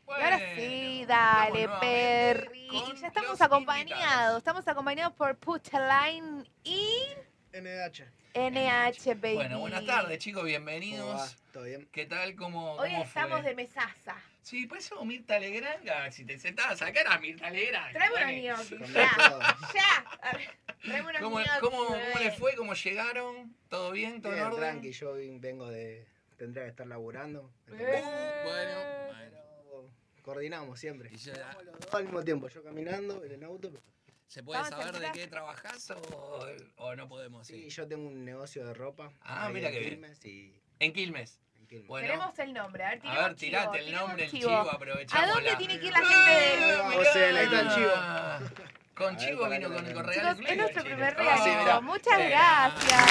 Y ahora sí, dale, estamos Perry. nuevamente Y con ya estamos los acompañados. invitados. Estamos acompañados por Puchaline y NH. NH, baby. Bueno, buenas tardes, chicos, ¿Cómo va? bienvenidos. ¿Todo bien? ¿Qué tal? ¿Cómo Hoy fue? estamos de mesaza. Sí, pues eso Mirta Legrand, si te sentabas acá era Mirta Legrand. Traeme unos Dani. gnocchi, Comí ya, todo. ya. A ver, traeme unos ¿Cómo gnocchi, les fue? ¿Cómo llegaron? ¿Todo bien? ¿Todo en Bien, orden? tranqui, yo vengo de... Tendría que estar laburando. Bueno. Pero coordinamos siempre. Y ya- Vamos los dos al mismo tiempo, yo caminando en el auto. ¿Se puede Vamos a saber de empezar. qué trabajás o no podemos Sí, ir? yo tengo un negocio de ropa. Ah, ahí mira en qué bien. Quilmes y En Quilmes. en Quilmes. Bueno, Tenemos el nombre, a ver, a ver, tirate el nombre, el chivo, ¿A aprovechamos. dónde tiene que ir la gente de...? Mirá. José, ahí está el chivo. Con A ver, chivo pará vino que con lo regalo. Chicos, de es Play, nuestro Chile. primer Ah, regalito. sí, mirá. Muchas Mirá. gracias.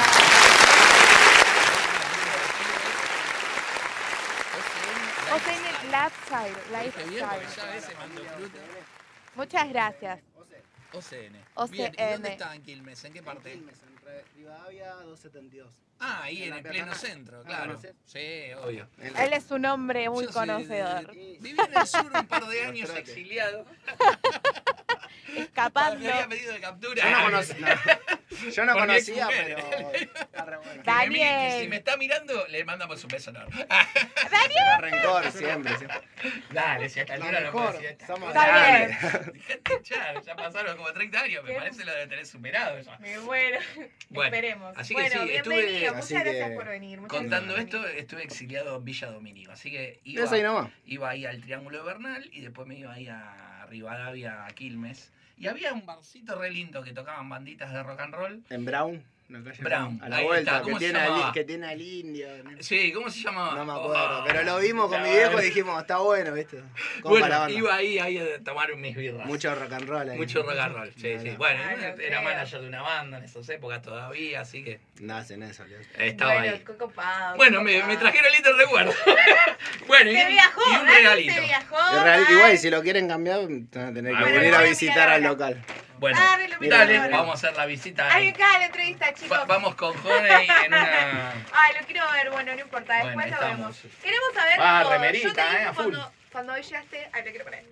OCN Lifestyle. Qué bien, porque Lifestyle. ya ese mandó fruta. Muchas gracias. OCN. OCN. Bien, ¿y dónde está en Quilmes? ¿En qué En parte? Quilmes, entre Rivadavia 272. Ah, ahí en la el pleno peatonal. centro, Ah, claro. ¿conocés? Sí, obvio. Él es un hombre muy Yo soy conocedor. viví en el sur un par de Los años trotes. exiliado. Escapando. Me había pedido de captura. Yo no Por mi conocía, exmujer. pero está re bueno. Daniel. Si me está mirando, le mandamos un beso enorme. No rencor siempre. Dale, si a esta Lo altura no mejor, puedo decir somos Está Dale. bien. Dejate hinchar, ya pasaron como 30 años, me Qué- parece lo de tener superado ya. Me muero. Bueno, Esperemos. así que Bueno, sí, bienvenido. estuve- Muchas así gracias que, por venir. Muchas Contando gracias por esto, venir. estuve exiliado en Villa Domínico, así que Eso ahí nomás. iba ahí al Triángulo de Bernal y después me iba ahí a Rivadavia, a Quilmes. Y había un barcito re lindo que tocaban banditas de rock and roll. En Brown. La calle Brown, A la ahí vuelta, está. ¿Cómo que se tiene, llamaba? que tiene al indio. Sí, ¿cómo se llamaba? No me acuerdo, Oh, pero lo vimos con mi claro. viejo y dijimos, está bueno, ¿viste? Como para la Bueno, banda. iba ahí a tomar mis birras. Mucho rock and roll ahí. Mucho rock and roll, sí, No, sí. no. Bueno, Ah, no era creo. manager de una banda en esas épocas todavía, así que No hacen eso, Leo. estaba Bueno, ahí. qué copado. Bueno, qué me copado. trajeron lindo recuerdo. Bueno, Se viajó, y un Dani regalito. se viajó. Igual, Dani. si lo quieren cambiar, van a tener que Ah, venir bueno, a voy a visitar mirar al ahora. local. Bueno, Dale, lo mira, dale, mira. vamos a hacer la visita Ahí ahí. acá la entrevista, chicos. Vamos con Honey en una... Ay, lo quiero ver, bueno, no importa, después Bueno, lo estamos. vemos. Queremos saber. Ah, todo. remerita, Yo te dije a full. cuando hoy llegaste. Ay, te quiero poner.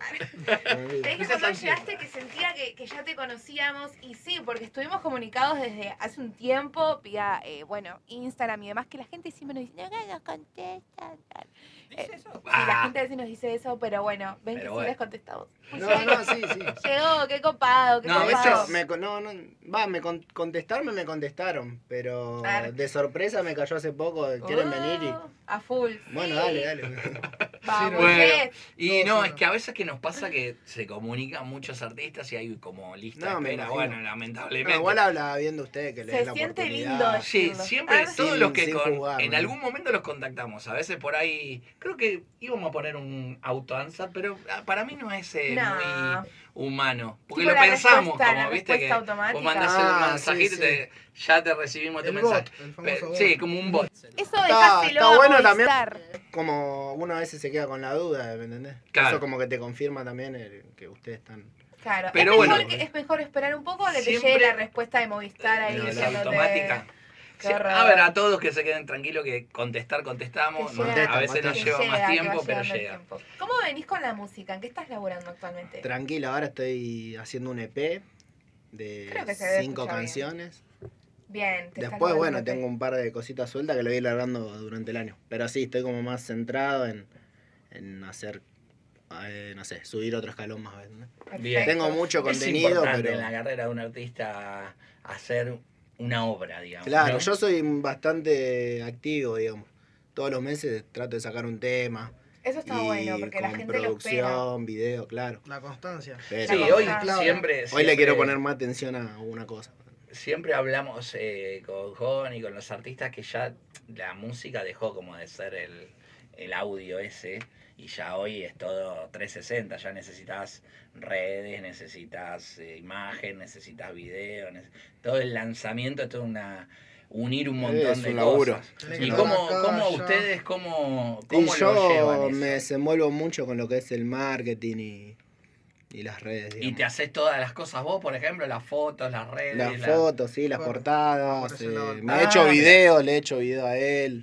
Te dije cuando hoy llegaste que sentía que ya te conocíamos. Y sí, porque estuvimos comunicados desde hace un tiempo vía, bueno, Instagram y demás, que la gente siempre nos dice, no nos contestan. Tal. ¿Dice eso? Sí, la Ah, gente a veces nos dice eso, pero bueno, ven Pero que bueno. sí les contestamos. No, no, sí, sí. Llegó, qué copado, qué No, a De copado. hecho, contestarme me contestaron, pero Claro. de sorpresa me cayó hace poco, quieren venir y... A full. Bueno, sí. dale. Vamos, Bueno, yes. y Todo no, solo. es que a veces que nos pasa que se comunican muchos artistas y hay como lista No, de me espera. imagino. Bueno, lamentablemente. No, igual hablaba bien de usted, que le Se den la siente oportunidad. lindo. Sí, decirlo. siempre Ah, todos sin- los que sin con, jugar, en ¿no? algún momento los contactamos. A veces por ahí, creo que íbamos a poner un auto-answer, pero para mí no es No. muy humano. Porque Tipo lo la pensamos, respuesta, como la viste que respuesta automática. vos mandás Ah, el mensajito sí, y ya te recibimos tu El mensaje. bot, el famoso bot. Sí, como un bot. Eso dejáselo está a bueno también. Movistar. Como uno a veces se queda con la duda, ¿me entendés? Claro. Eso como que te confirma también que ustedes están... Claro, Pero es, bueno. mejor es mejor esperar un poco a que Siempre- te llegue la respuesta de Movistar ahí No, la diciéndote... automática. Qué Sí, horror. a ver, a todos que se queden tranquilos que contestamos. Que ¿no? llega, A veces que nos Que lleva llega, más que tiempo, va pero llegando el llega. tiempo. ¿Cómo venís con la música? ¿En qué estás laburando actualmente? Tranquilo, ahora estoy haciendo un EP de Creo que se debe 5 escuchar bien. canciones. Bien, te estás Después, laburando bueno, el tengo un par de cositas sueltas que lo voy a ir largando durante el año. Pero sí, estoy como más centrado en hacer, no sé, subir otro escalón más. ¿no? Perfecto. Bien. Tengo mucho Es contenido, importante pero... en la carrera de un artista hacer una obra, digamos. Claro, ¿no? yo soy bastante activo, digamos. Todos los meses trato de sacar un tema. Eso está y bueno, porque la con gente lo espera. producción, video, claro. La constancia. Pero Sí, La hoy constancia. siempre, hoy le quiero siempre- poner más atención a una cosa. Siempre hablamos con Jon y con los artistas que ya la música dejó como de ser el audio ese y ya hoy es todo 360, ya necesitas redes, necesitas imagen, necesitas video, todo el lanzamiento es todo unir un montón Es de un laburo. cosas. Tenés ¿Y que cómo, estar acá, cómo allá. ustedes, cómo Y lo yo llevan eso? me desenvuelvo mucho con lo que es el marketing y las redes. Y digamos. te haces todas las cosas vos, por ejemplo, las fotos, las redes. Las fotos, sí, las Por portadas. ese lado. Me he hecho mira. videos, le he hecho video a él.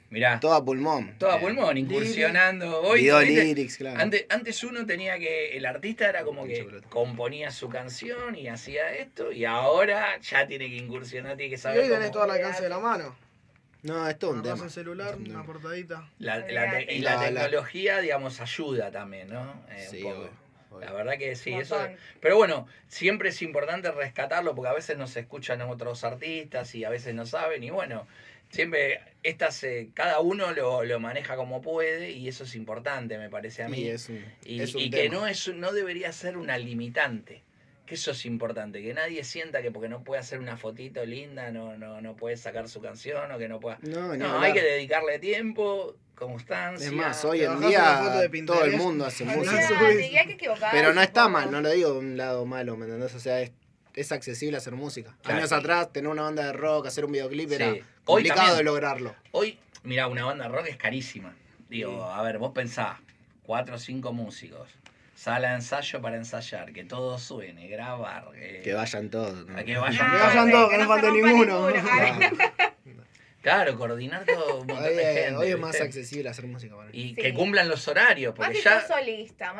Mirá, Todo a pulmón. todo a pulmón, incursionando. Hoy, Video ¿viste? lyrics, claro. Antes uno tenía que, el artista era como que componía su canción y hacía esto, y ahora ya tiene que incursionar, tiene que Y saber hoy tenés cómo. todo al alcance de la mano. No, es todo un Agarrás tema. el celular, Es un una tema. portadita. Y la La- tecnología, digamos, ayuda también, ¿no? Sí, Un poco. obvio. La verdad que sí, Un eso. montón. Pero bueno, siempre es importante rescatarlo porque a veces nos escuchan otros artistas y a veces no saben. Y bueno, siempre cada uno lo maneja como puede y eso es importante, me parece a mí. Y es un Y que tema. no debería ser una limitante. Que eso es importante, que nadie sienta que porque no puede hacer una fotito linda no puede sacar su canción o que no pueda. No, ni No, hablar. hay que dedicarle tiempo, constancia. Es más, hoy Te en bajás una foto de día todo el Pinterest. mundo hace Olvidate. música. Olvídate, y hay que equivocarse. Pero no está un poco. mal, no lo digo de un lado malo, ¿me entendés? O sea, es accesible hacer música. Claro. Años atrás, tener una banda de rock, hacer un videoclip era Sí. Hoy complicado también. de lograrlo. Hoy, mirá, una banda rock es carísima. Digo, a ver, vos pensás, 4 o 5 músicos, sala de ensayo para ensayar, que todo suene, grabar. Que vayan todos. ¿no? A que vayan Que vayan todos, que no se falte rompa ninguno. Claro, coordinar todo un montón Hoy, de gente. hoy es más ¿viste? accesible hacer música. para mí. Y Sí. que cumplan los horarios, Más porque si ya. sos solista,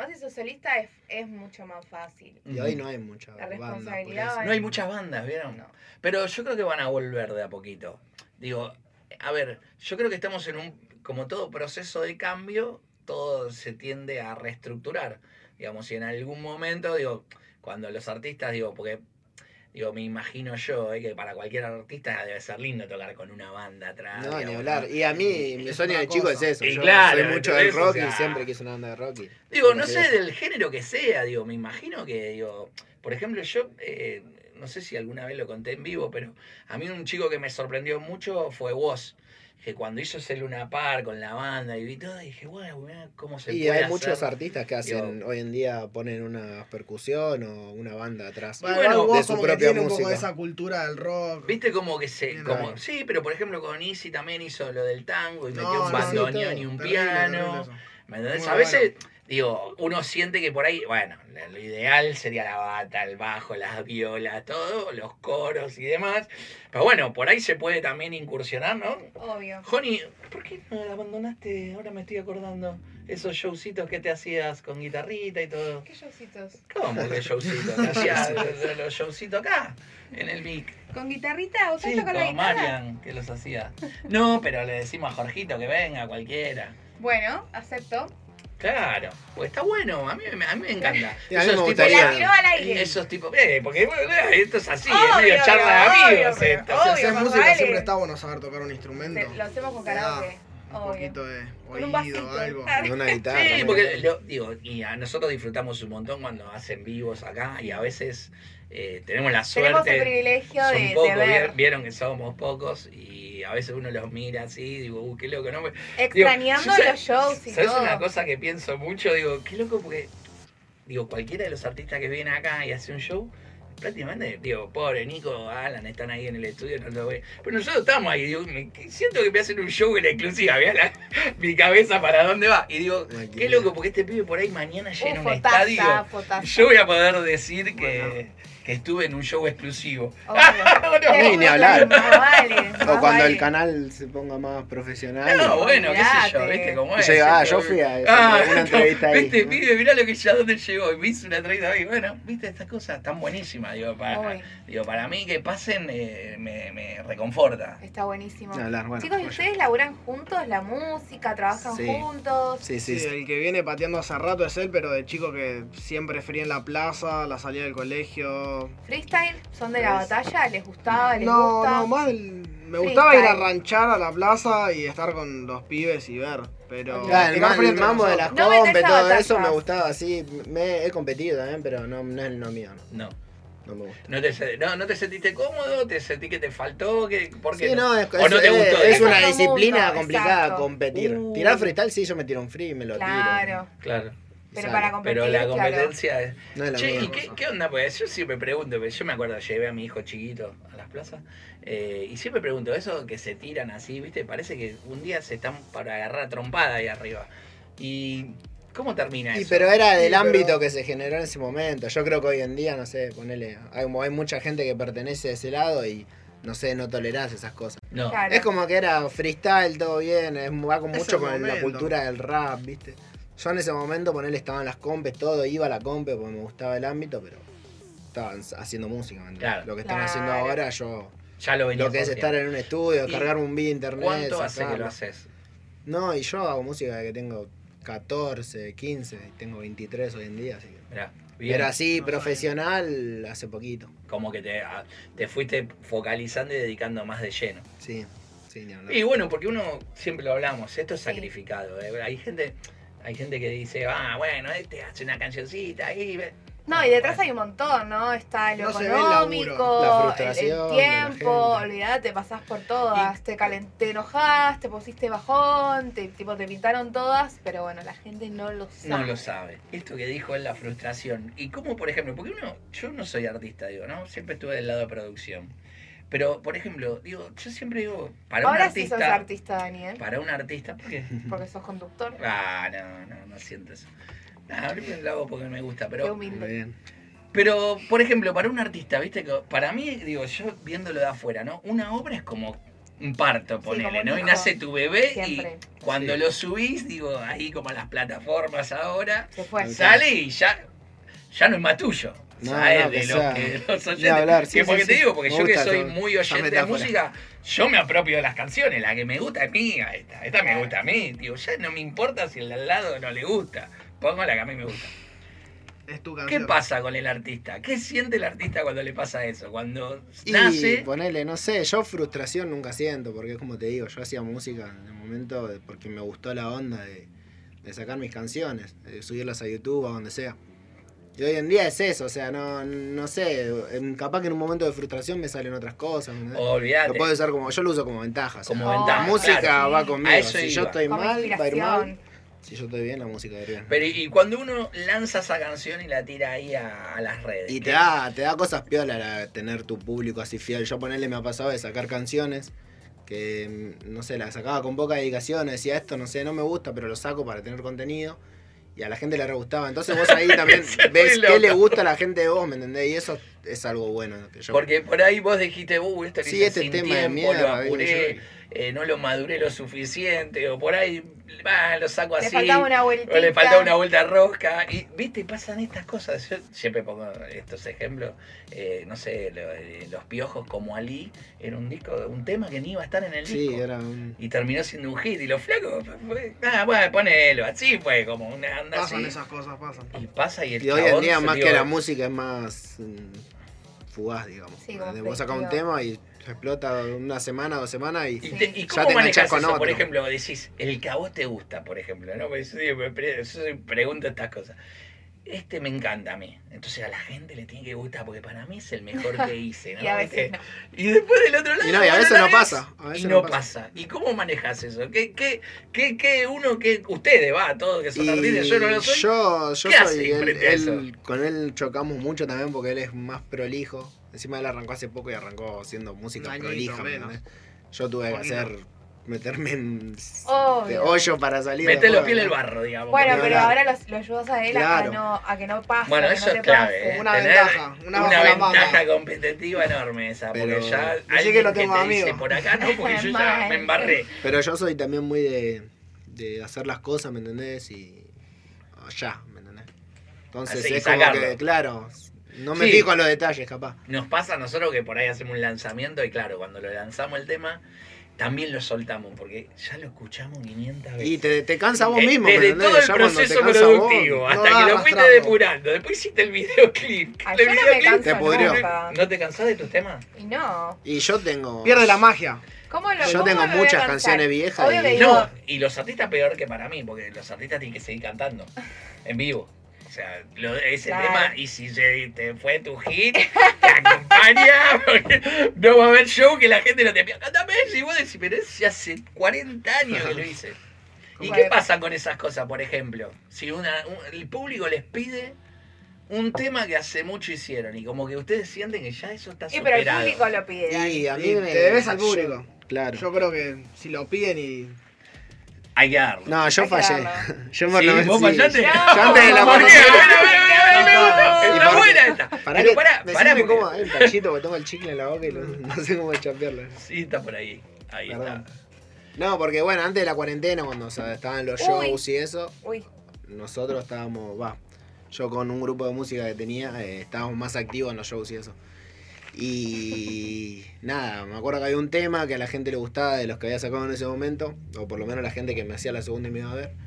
es mucho más fácil. Y hoy no hay mucha La banda. por responsabilidad eso. No hay muchas bandas, ¿vieron? No. Pero yo creo que van a volver de a poquito. Digo, a ver, yo creo que estamos en como todo proceso de cambio, todo se tiende a reestructurar. Digamos, si en algún momento, digo, cuando los artistas, porque me imagino yo, que para cualquier artista debe ser lindo tocar con una banda atrás. No, ni digamos, hablar. ¿no? Y a mí, mi Es sueño una de chico es cosa. eso. Y Yo claro, soy mucho del ¿entendés? rock O sea, y siempre quise una banda de rock. Digo, no sé. sé del género que sea, me imagino que, por ejemplo, yo, no sé si alguna vez lo conté en vivo, pero a mí un chico que me sorprendió mucho fue Woz, que cuando hizo ese Luna Park con la banda y vi todo, dije, bueno, mirá cómo se Y puede hay hacer. muchos artistas que hacen, hoy en día ponen una percusión o una banda atrás Bueno, Bueno, de vos su como que propia tiene un poco música. de esa cultura del rock. Viste como que Bien, como, ahí. sí, pero por ejemplo con Easy también hizo lo del tango y No, metió un no, sí, bandoneón todo. y un Terrible, piano. terrible eso. ¿Me entendés? Muy A veces, uno siente que por ahí, bueno, lo ideal sería la bata, el bajo, las violas, todo, los coros y demás. Pero bueno, por ahí se puede también incursionar, ¿no? Obvio. Joni, ¿por qué no abandonaste? Ahora me estoy acordando. Esos showcitos que te hacías con guitarrita y todo. ¿Qué showcitos? ¿Cómo que showcitos? Te hacías los showcitos acá, en el Vic. ¿Con guitarrita? ¿Usted Sí, toca la con guitarra? Marian, que los hacía. No, pero le decimos a Jorgito que venga, cualquiera. Bueno, acepto. Claro, pues está bueno, a mí me encanta. Sí, a mí me tipos- gustaría. Me la tiró al aire. Esos tipos, porque bueno, esto es así, es Obvio, medio charla de obvio, amigos pero esto. Si obvio, haces más música vale. siempre está bueno saber tocar un instrumento. Lo hacemos con Te da karaoke. un Obvio. poquito de Con un oído, vasito. algo. De una guitarra. Sí, ¿no? porque y a nosotros disfrutamos un montón cuando hacen vivos acá y a veces tenemos la Tenemos el suerte. privilegio Son de pocos, ver. vieron que somos pocos y a veces uno los mira así, digo, qué loco, ¿no? Extrañando Digo, los shows y ¿sabes todo. una cosa que pienso mucho? Digo, qué loco porque, cualquiera de los artistas que viene acá y hace un show, prácticamente, pobre Nico, Alan, están ahí en el estudio, no lo ve. Pero nosotros estamos ahí, siento que me hacen un show en exclusiva, mirá mi cabeza para dónde va. Y digo, qué loco, porque este pibe por ahí mañana llena un Fotaza, estadio. fotaza. Yo voy a poder decir que estuve en un show exclusivo. Obvio. Ni hablar. Más vale, O más cuando vale. el canal se ponga más profesional. No, bueno, qué sé yo, Olvídate. ¿viste cómo Y es? yo digo, Siempre- yo fui a una entrevista ahí. Este ¿no? pibe, mirá lo que ya dónde llegó. Y me hizo una entrevista ahí. Bueno, viste, estas cosas están buenísimas. Obvio. Para mí que pasen me reconforta. Está buenísimo. Ni hablar, bueno, Chicos, ¿y bueno. ustedes laburan juntos la música? ¿Trabajan Sí. juntos? Sí, Sí, sí, sí. el que viene pateando hace rato es él, pero de chico que siempre fría en la plaza, la salida del colegio. ¿Freestyle? ¿Son de la batalla? ¿Les gustaba? ¿Les No, gusta? no, más me gustaba ir a Freestyle. ranchar a la plaza y estar con los pibes y ver, pero... Claro, tirar frío el entre mambo de nosotros. las No compes, meterse a todo batallas. eso me gustaba así. He competido también, pero no es lo mío, No. no me gusta. ¿No te sentiste cómodo? ¿Te sentí que te faltó? ¿Por qué Sí, no, es, ¿O no te gustó? es Es una otro disciplina mundo, complicada exacto. competir. Tirar freestyle sí, yo me tiro un free y me lo Claro. Claro. tiro. y Pero sale. para competir, Pero la claro. competencia es... No es lo Che, mío. ¿y qué onda? Pues yo siempre pregunto, porque yo me acuerdo, llevé a mi hijo chiquito a las plazas, y siempre pregunto, eso que se tiran así, ¿viste? Parece que un día se están para agarrar a trompada ahí arriba. ¿Y cómo termina Y eso? pero era del Sí, pero- ámbito que se generó en ese momento. Yo creo que hoy en día, no sé, ponele, hay mucha gente que pertenece a ese lado y no sé, no tolerás esas cosas. No. Claro. Es como que era freestyle, todo bien, va con Es mucho el con la momento. cultura del rap, ¿viste? Yo en ese momento, ponele, estaba en las compes, todo, iba a la compe porque me gustaba el ámbito, pero estaban haciendo música, ¿me entendés? Claro. Lo que están haciendo Claro. ahora, yo... Ya lo venía Lo que es estar en un estudio, ¿Y cargar un video internet, ¿Cuánto hace que sacarlo. lo haces? No, y yo hago música de que tengo 14, 15, y tengo 23 hoy en día, así que... Mirá, bien. Pero así, No profesional, hace poquito. Como que te fuiste focalizando y dedicando más de lleno. Sí, sí, ni hablar. Y bueno, porque uno, siempre lo hablamos, esto es Sí. sacrificado. Hay gente que dice, bueno, este hace una cancioncita ahí. No, y detrás hay un montón, ¿no? Está lo No se ve el económico, laburo. La el frustración de la tiempo, gente. olvidate, pasás por todas, te enojás, te pusiste bajón, te pintaron todas, pero bueno, la gente no lo sabe. No lo sabe. Esto que dijo es la frustración. Y cómo, por ejemplo, porque yo no soy artista, digo, ¿no? Siempre estuve del lado de producción. Pero, por ejemplo, yo siempre digo, para un Ahora sí sos artista, artista, Daniel, para un artista, ¿por qué? porque sos conductor. No siento eso. Lo hago porque me gusta, Qué pero Muy humilde. bien. Pero, por ejemplo, para un artista, viste, que para mí, digo, yo viéndolo de afuera, ¿no? Una obra es como un parto, ponele, como un ¿no? Y hijo. nace tu bebé Siempre. y cuando Sí. lo subís, digo, ahí como a las plataformas ahora, Se fue. sale y ya no es más tuyo. No, Ya es no, de que los, sea- que, los ni oyentes. hablar, sí, Que porque sí, te sí. digo, porque Me yo que gusta soy esa- muy esa oyente de metáfora. música, yo me apropio de las canciones. La que me gusta es mía, esta me gusta a mí. Digo, ya no me importa si el de al lado no le gusta. Pongo la que a mí me gusta. Es tu ¿Qué canción. pasa con el artista? ¿Qué siente el artista cuando le pasa eso? Cuando Y nace. ponele, no sé, yo frustración nunca siento, porque es como te digo, yo hacía música en el momento porque me gustó la onda de sacar mis canciones, de subirlas a YouTube o donde sea. Y hoy en día es eso, o sea, no sé, capaz que en un momento de frustración me salen otras cosas, ¿me entendés? Olvídate. Lo puedo usar como, yo lo uso como ventaja. o sea, Como Oh, ventaja. La música claro. va sí. conmigo, A eso si yo iba. estoy Como mal, va a ir mal. inspiración. Si yo estoy bien, la música va a ir bien. Pero y cuando uno lanza esa canción y la tira ahí a las redes. Y ¿qué? te da cosas piola tener tu público así fiel. Yo ponerle me ha pasado de sacar canciones que, no sé, las sacaba con poca dedicación, decía esto, no sé, no me gusta, pero lo saco para tener contenido. Y a la gente le re gustaba. Entonces vos ahí también Se ves fue qué loco. le gusta a la gente de vos, ¿me entendés? Y eso es algo bueno. Que yo, Porque por ahí vos dijiste, esto lo Sí, hice este sin tema de tiempo, mierda, lo apuré, ¿viste? no lo maduré lo suficiente, o por ahí lo saco Le así. faltaba una vueltita. O le faltaba una vuelta rosca. Y, viste, pasan estas cosas. Yo siempre pongo estos ejemplos. No sé, Los Piojos como Ali era un disco, un tema que ni iba a estar en el sí, disco. era un... Y terminó siendo un hit. Y los flacos, bueno, ponelo. Así fue, como una anda Pasan así. esas cosas, pasan. Y pasa y el Y hoy en chabón día se más dio- que la música es más fugaz, digamos. Sí, como Vos sacás un festivo. tema y explota una semana, 2 semanas y ¿Y, Sí. y ya cómo te manejas enganchás con eso? Por otro. ejemplo, decís, el que a vos te gusta, por ejemplo, ¿no? Porque yo pregunto estas cosas. Este me encanta a mí. Entonces a la gente le tiene que gustar porque para mí es el mejor que hice, ¿no? Y a veces ¿Viste? no. Y después del otro lado. Y no, y a bueno, veces la no ves, pasa, a veces y no no pasa. pasa. ¿Y cómo manejas eso? ¿Qué ustedes, todos que son Y artistas, yo no lo soy? yo ¿Qué hace soy, frente a eso? con él chocamos mucho también porque él es más prolijo. Encima él arrancó hace poco y arrancó haciendo música Un añito prolija. ¿me menos. entendés? Yo tuve que Poquito. meterme en Obvio. hoyo para salir. Mete de los juego, pies en el ¿no? barro, digamos. Bueno, Porque pero ahora- ahora lo ayudas a él Claro. a que no pase. Bueno, que eso no es te clave, pase. ¿eh? Una Tener ventaja, una bajo la ventaja manga. competitiva enorme esa, porque Pero- ya Decí alguien que lo que tengo te amigo. dice por acá no, porque yo ya Mal. me embarré. Pero yo soy también muy de hacer las cosas, ¿me entendés? Y ya, ¿me entendés? Entonces Así, es como sacarlo. que, claro, no me Sí. fijo en los detalles, capaz. Nos pasa a nosotros que por ahí hacemos un lanzamiento y claro, cuando lo lanzamos el tema, también lo soltamos, porque ya lo escuchamos 500 veces. Y te cansa vos mismo, ¿me Desde entendés? todo el Ya cuando te proceso cansa vos, productivo, no hasta vas que lo fuiste arrastrando. depurando, después hiciste el videoclip. Ay, El yo no me videoclip canso te pudrió. nunca. ¿No te cansás de tus temas? Y no. Y yo tengo... Pierde la magia. ¿Cómo lo, Yo cómo tengo me voy a muchas cansar? canciones viejas Obvio y- que digo, No, y los artistas peor que para mí, porque los artistas tienen que seguir cantando en vivo. O sea, ese Claro. tema, y si te fue tu hit, te acompaña, porque no va a haber show que la gente no te pida, cántame, y vos decís, pero es hace 40 años que lo hice. ¿Y qué pasa con esas cosas, por ejemplo? Si el público les pide un tema que hace mucho hicieron, y como que ustedes sienten que ya eso está pero el superado. público lo pide. Dani. Y a mí Y me... te debes al público. Claro. Yo creo que si lo piden y. Hay que darlo. No, yo Hay que fallé. darlo. Yo por Sí, lo menos ¿vos sí. fallaste? No. Yo antes de la ¿Por qué? pandemia- A ver, Está buena esta. Pará, Pero que pará, me pará. siento porque- incómodo. Hay un tachito porque tengo el chicle en la boca y no sé cómo champearlo. Sí, está por ahí. Ahí Perdón. está. No, porque bueno, antes de la cuarentena, cuando estaban los shows y eso, Uy, nosotros estábamos, yo con un grupo de música que tenía, estábamos más activos en los shows y eso. Y nada, me acuerdo que había un tema que a la gente le gustaba de los que había sacado en ese momento, o por lo menos la gente que me hacía la segunda y me iba a ver.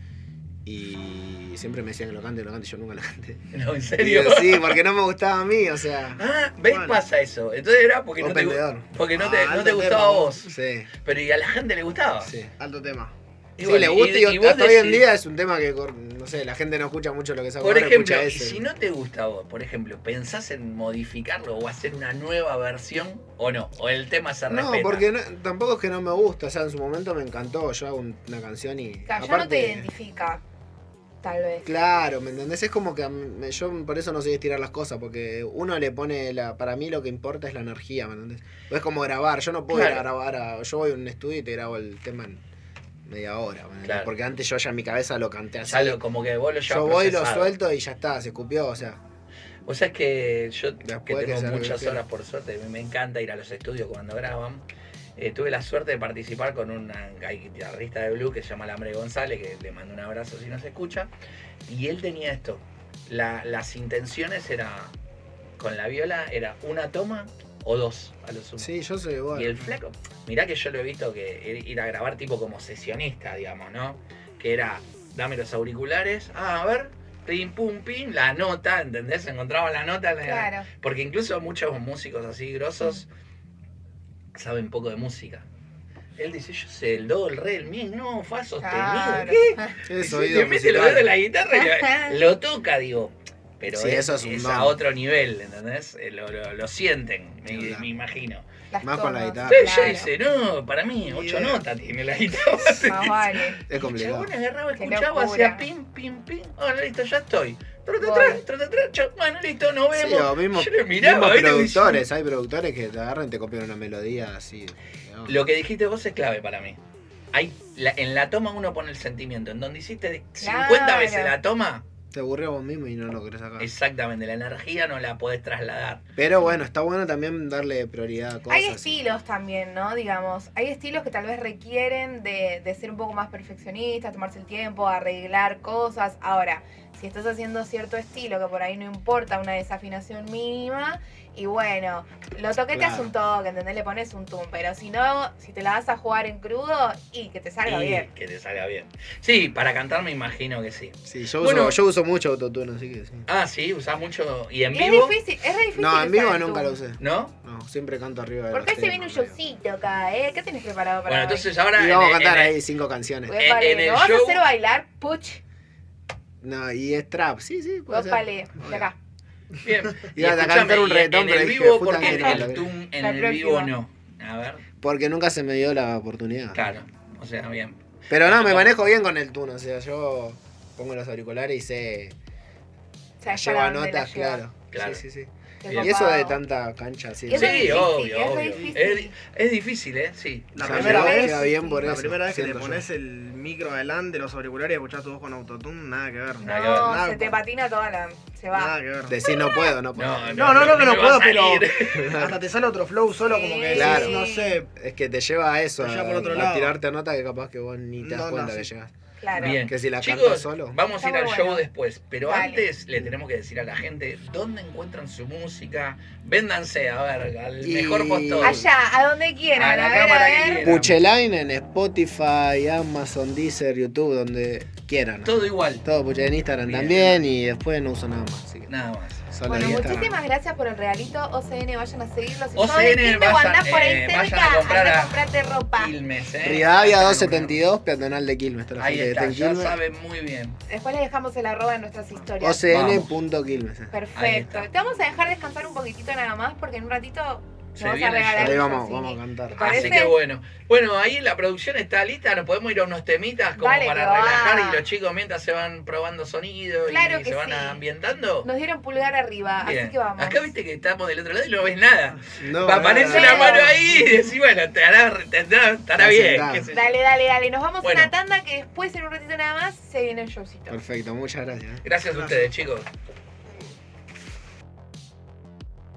Y siempre me decían que lo cante, y yo nunca lo canté. No, en Y serio. yo, sí, porque no me gustaba a mí, o sea, Ah, ¿ves? Bueno. Pasa eso. Entonces era porque un no te, vendedor. porque no te, Ah, no te alto gustaba a tema. vos. Sí, Pero y a la gente le gustaba. sí. Alto tema. Y Sí, bueno, le gusta y, vos hasta hoy en decís- día es un tema que, no sé, la gente no escucha mucho lo que sabe Por ahora, ejemplo, escucha y ese. si no te gusta a vos, por ejemplo, ¿pensás en modificarlo o hacer una nueva versión o no? ¿O el tema se No, respeta? porque tampoco es que no me gusta, o sea, en su momento me encantó, yo hago una canción y... claro, ya no te identifica, tal vez. Claro, ¿me entendés? Es como que yo por eso no sé estirar las cosas, porque uno le pone, para mí lo que importa es la energía, ¿me entendés? O es como grabar, yo no puedo ir a Claro. grabar, yo voy a un estudio y te grabo el tema en media hora, ¿me entendés? Claro. Porque antes yo ya en mi cabeza lo canté así. Ya como que vos lo Yo llevas voy, lo procesado. suelto y ya está, se escupió, o sea... O sea, es que yo Después que que tengo sea lo que muchas quiera. horas por suerte, me encanta ir a los estudios cuando graban. Tuve la suerte de participar con un guitarrista de blues que se llama Lambre González, que le mando un abrazo si nos escucha. Y él tenía esto. Las intenciones con la viola era una toma o dos a lo sumo. Sí, yo soy igual. Y el flaco, mirá que yo lo he visto que ir a grabar tipo como sesionista, digamos, ¿no? Que era, dame los auriculares, a ver, pim, pum, pim, la nota, ¿entendés? Encontraba la nota. Claro. Porque incluso muchos músicos así grosos saben poco de música. Él dice, yo sé el do, el re, el mi, no, fa sostenido, Claro. ¿qué? Es Y oído te mete los musical. dedos en la guitarra y lo toca, digo. Pero Sí, eso es un es don. a otro nivel, ¿entendés? Lo sienten, Ni hablar. me imagino. Las Más con la tomas, guitarra. Entonces ella claro. dice, no, para mí, 8 Idea. notas tiene la guitarra. Más vale. Es El complicado. chabón agarraba, Qué escuchaba, locura. hacía pim, pim, pim. Bueno, listo, ya estoy. Voy. Bueno, listo, nos Sí, vemos. o mismo, Yo lo miraba, mismos ¿viste? productores, hay productores que te agarran y te copian una melodía así. ¿no? Lo que dijiste vos es clave para mí. En la toma uno pone el sentimiento. En donde hiciste 50 Claro. veces la toma, Te aburrió vos mismo y no lo querés sacar. exactamente, la energía no la podés trasladar. Pero bueno, está bueno también darle prioridad a cosas. Hay estilos también, ¿no? Digamos, hay estilos que tal vez requieren de ser un poco más perfeccionistas, tomarse el tiempo, arreglar cosas. Ahora, si estás haciendo cierto estilo que por ahí no importa una desafinación mínima, y bueno, lo toqueteas Claro. un toque, ¿entendés? Le pones un tum, pero si no, si te la vas a jugar en crudo, y que te salga Y bien. que te salga bien. Sí, para cantar me imagino que sí. Sí, yo, Bueno. yo uso mucho autotune, así que sí. Ah, sí, usás mucho. ¿Y en Y es vivo? difícil, es re difícil. No, en vivo usar el nunca tum. lo usé. ¿No? No, siempre canto arriba de Porque los hoy se viene un temas, medio. showcito acá, ¿eh? ¿Qué tenés preparado para Bueno, hoy? entonces ahora. Y vamos a en- cantar en- ahí 5 canciones. Huépale, en el ¿nos vas show- a hacer bailar? Puch, No, y es trap, sí, puede ser. huépale, de acá. Bien. Iba a escuchame, cantar un y reggaetón, en pero el dije, vivo, puta porque que en no, el la- tum, en La el vivo próxima. no. A ver, Porque nunca se me dio la oportunidad. claro. O sea, bien. Pero no, me Claro. manejo bien con el tune, o sea, yo pongo los auriculares y sé, O sea, lleva para dónde la notas, lleva. claro. Claro. Sí, sí, sí. Qué Bien. Y eso de copado. tanta cancha así. Y eso es Sí, difícil, obvio, es re obvio. difícil. Es difícil, ¿eh? Sí. La O sea, primera me vez, queda bien por la eso, primera vez que te siento yo. pones el micro adelante, los auriculares y escuchás tu voz con autotune, nada que ver. Nada que ver. No, Nada se que te ver. patina toda la... Se va. Nada que ver. Decir no puedo, no puedo. No, que no me va puedo, a pero salir. hasta te sale otro flow solo como que Claro. no sé. Es que te lleva a eso, Te lleva por otro a lado. tirarte nota que capaz que vos ni te das No, cuenta no, que sí. llegas. Claro. Bien. Que si la Chicos, cantas solo. vamos a ir Está al muy show bueno. después, pero Dale. antes le tenemos que decir a la gente dónde encuentran su música. Véndanse, a ver, al Y- mejor postor. Allá, a donde quieran, A la a ver, cámara a que ver. quieran. Pucheline en Spotify, Amazon, Deezer, YouTube, donde quieran. Todo igual. Todo Puche en Instagram Bien. también y después no uso nada más. Así que Nada más. solo Bueno, en Instagram. muchísimas gracias por el regalito. OCN, vayan a seguirlos. Si OCN, sos de Quilmes o andás por ahí vayan cerca, a comprar andá a a comprarte ropa. Quilmes, Rivadavia Vayan a 272, peatonal de Quilmes. Toda la Ahí gente está, que esté ya en Quilmes. saben muy bien. Después les dejamos el arroba en nuestras historias. OCN.Quilmes. Ahí Perfecto. está. Te vamos a dejar descansar un poquitito nada más porque en un ratito Se te vamos a viene el regalar. show. Ahí un vamos, showcini. vamos a cantar. ¿Te parece? Así que bueno. Bueno, ahí la producción está lista, nos podemos ir a unos temitas como Dale, para que va. relajar y los chicos mientras se van probando sonido Claro y que se van sí. ambientando. Nos dieron pulgar arriba, Bien. así que vamos. Acá viste que estamos del otro lado y no ves nada. No, Aparece nada. una mano ahí y decís, bueno, estará bien. sentada. qué sé yo. Dale. Nos vamos Bueno. a una tanda que después en un ratito nada más se viene el showcito. Perfecto, muchas gracias. Gracias a ustedes, chicos.